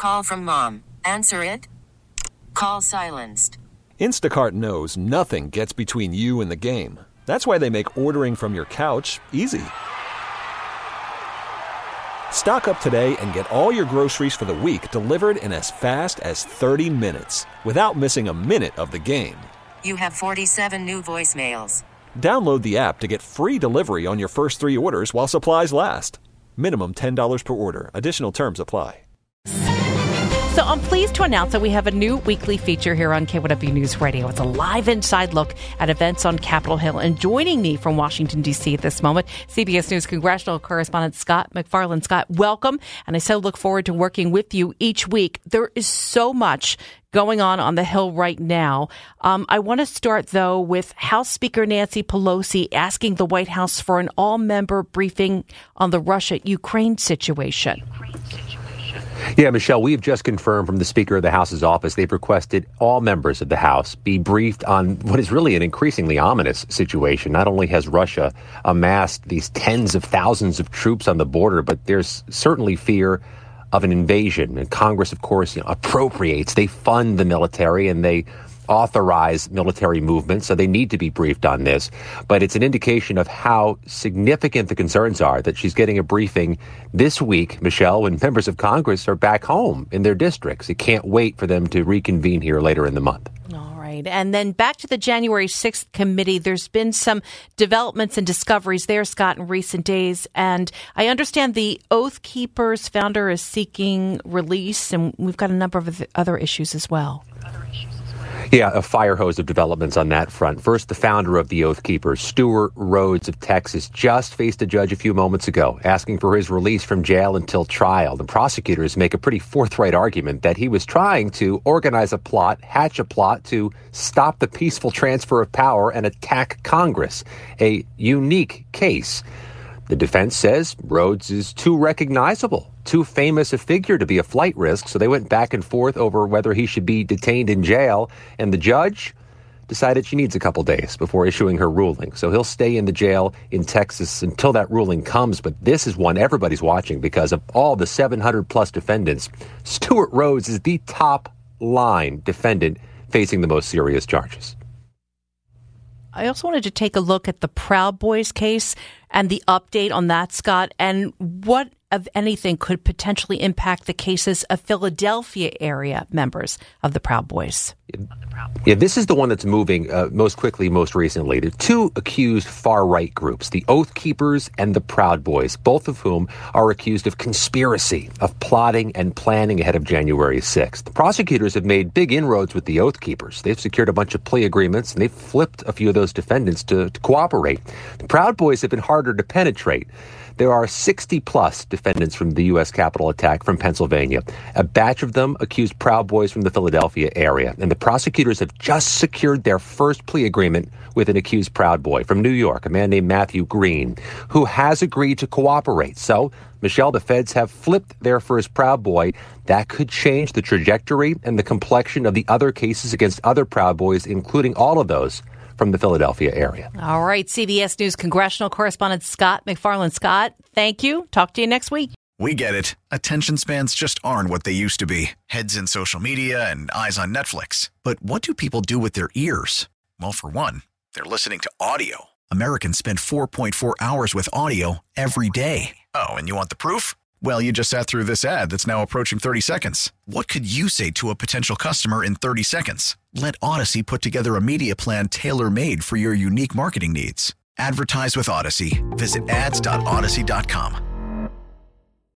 call from mom. Answer it. Call silenced. Instacart knows nothing gets between you and the game. That's why they make ordering from your couch easy. Stock up today and get all your groceries for the week delivered in as fast as 30 minutes without missing a minute of the game. You have 47 new voicemails. Download the app to get free delivery on your first 3 orders while supplies last. Minimum $10 per order. Additional terms apply. So I'm pleased to announce that we have a new weekly feature here on KYW News Radio. It's a live inside look at events on Capitol Hill. And joining me from Washington, D.C. at this moment, CBS News congressional correspondent Scott MacFarlane. Scott, welcome. And I so look forward to working with you each week. There is so much going on the Hill right now. I want to start, though, with House Speaker Nancy Pelosi asking the White House for an all-member briefing on the Russia-Ukraine situation. Yeah, Michelle, we've just confirmed from the Speaker of the House's office they've requested all members of the House be briefed on what is really an increasingly ominous situation. Not only has Russia amassed these tens of thousands of troops on the border, but there's certainly fear of an invasion. And Congress, of course, appropriates. They fund the military and they authorize military movements, so they need to be briefed on this. But it's an indication of how significant the concerns are that she's getting a briefing this week, Michelle, when members of Congress are back home in their districts. It can't wait for them to reconvene here later in the month. All right. And then back to the January 6th committee. There's been some developments and discoveries there, Scott, in recent days. And I understand the Oath Keepers founder is seeking release, and we've got a number of other issues as well. Yeah, a fire hose of developments on that front. First, the founder of the Oath Keepers, Stuart Rhodes of Texas, just faced a judge a few moments ago, asking for his release from jail until trial. The prosecutors make a pretty forthright argument that he was trying to organize a plot, hatch a plot to stop the peaceful transfer of power and attack Congress. A unique case. The defense says Rhodes is too recognizable, too famous a figure to be a flight risk, so they went back and forth over whether he should be detained in jail, and the judge decided she needs a couple days before issuing her ruling. So he'll stay in the jail in Texas until that ruling comes, but this is one everybody's watching because of all the 700-plus defendants. Stuart Rhodes is the top-line defendant facing the most serious charges. I also wanted to take a look at the Proud Boys case and the update on that, Scott, and what, if anything, could potentially impact the cases of Philadelphia area members of the Proud Boys. Yeah, this is the one that's moving most quickly, most recently. There are two accused far-right groups, the Oath Keepers and the Proud Boys, both of whom are accused of conspiracy, of plotting and planning ahead of January 6th. The prosecutors have made big inroads with the Oath Keepers. They've secured a bunch of plea agreements, and they've flipped a few of those defendants to cooperate. The Proud Boys have been harder to penetrate. There are 60-plus defendants from the U.S. Capitol attack from Pennsylvania. A batch of them accused Proud Boys from the Philadelphia area. And the prosecutors have just secured their first plea agreement with an accused Proud Boy from New York, a man named Matthew Green, who has agreed to cooperate. So, Michelle, the feds have flipped their first Proud Boy. That could change the trajectory and the complexion of the other cases against other Proud Boys, including all of those from the Philadelphia area. All right. CBS News congressional correspondent Scott MacFarlane. Scott, thank you. Talk to you next week. We get it. Attention spans just aren't what they used to be. Heads in social media and eyes on Netflix. But what do people do with their ears? Well, for one, they're listening to audio. Americans spend 4.4 hours with audio every day. Oh, and you want the proof? Well, you just sat through this ad that's now approaching 30 seconds. What could you say to a potential customer in 30 seconds? Let Odyssey put together a media plan tailor-made for your unique marketing needs. Advertise with Odyssey. Visit ads.odyssey.com.